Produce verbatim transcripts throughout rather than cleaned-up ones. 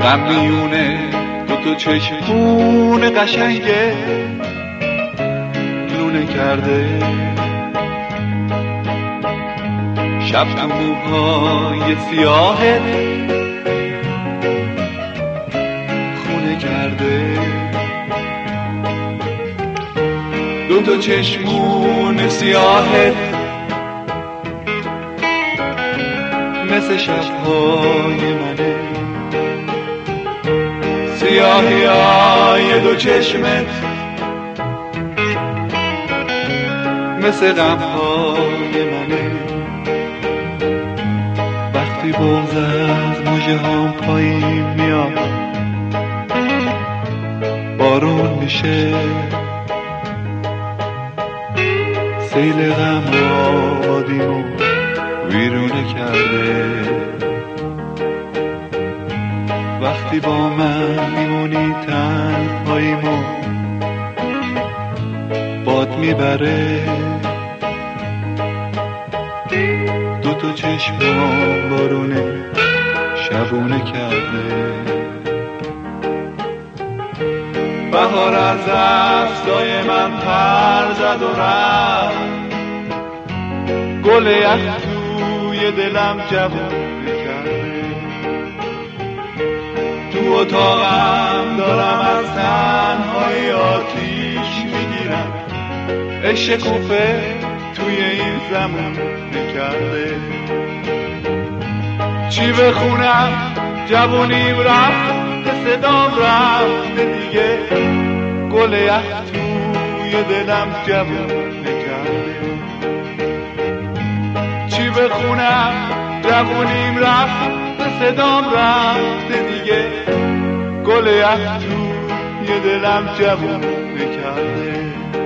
غم میونه دو تا چشمون قشنگه لونه کرده، شب تو موهای سیاهت خونه کرده، دو تا چشمون سیاهت مثل شبهای منه، سیاهی های دو چشمت مثل غمهای منه. وقتی بغض از موجه هم پایین میاد بارون میشه، سیل غم آبادیمو ویرونه کرده. وقتی با من میمونی تنهاییمو باد میبره، دو تا چشمم بارونه شبونه کرده. بهار از دستای من پر زد و رفت، گل یخ توی دلم جوونه کرده. تو اتاقم دارم از تنهایی آتیش میگیرم، عشق کوفه توی این زمان نکرده. چی بخونم جوونیم رفت، صدام رفت دیگه، گل یخ توی دلم جوون نکرده. چی بخونم جوونیم رفت، صدام رفت دیگه، گل یخ توی دلم جوون نکرده.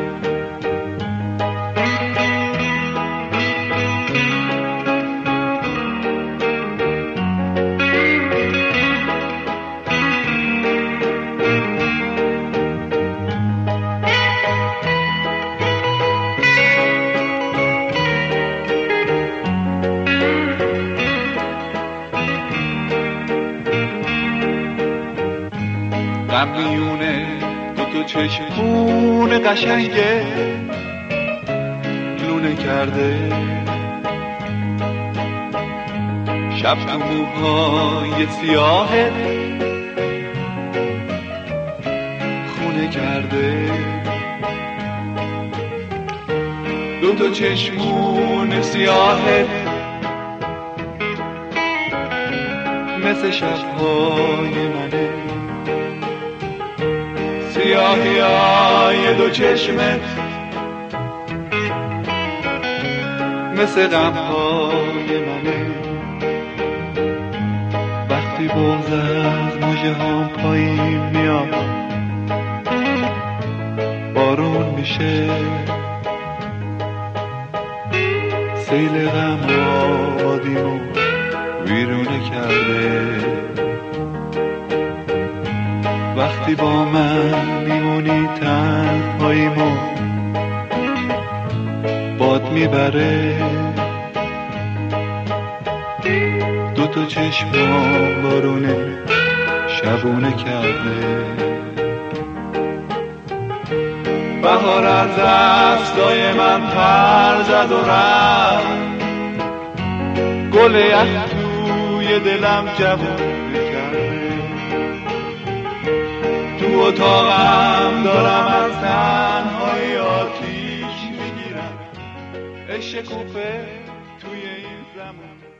غم میونه دو تا چشمون قشنگه لونه کرده، شب تو موهای سیاهت خونه کرده. دو تا چشمون سیاهت مثل شبهای منه، سیاهی های دو چشمت مثل غمهای منه. وقتی بغض از موجه هم پایین میاد بارون میشه، سیل غم آبادیمو ویرونه کرده. وقتی با من میمونی تنهاییمو باد میبره، دو تا چشمم بارونه شبونه کرده. بهار از دستای من پر زد و رفت، گل یخ توی دلم جوونه کرده. تو اتاقم دارم از تنهایی آتیش میگیرم، عشق کوفه توی این زمان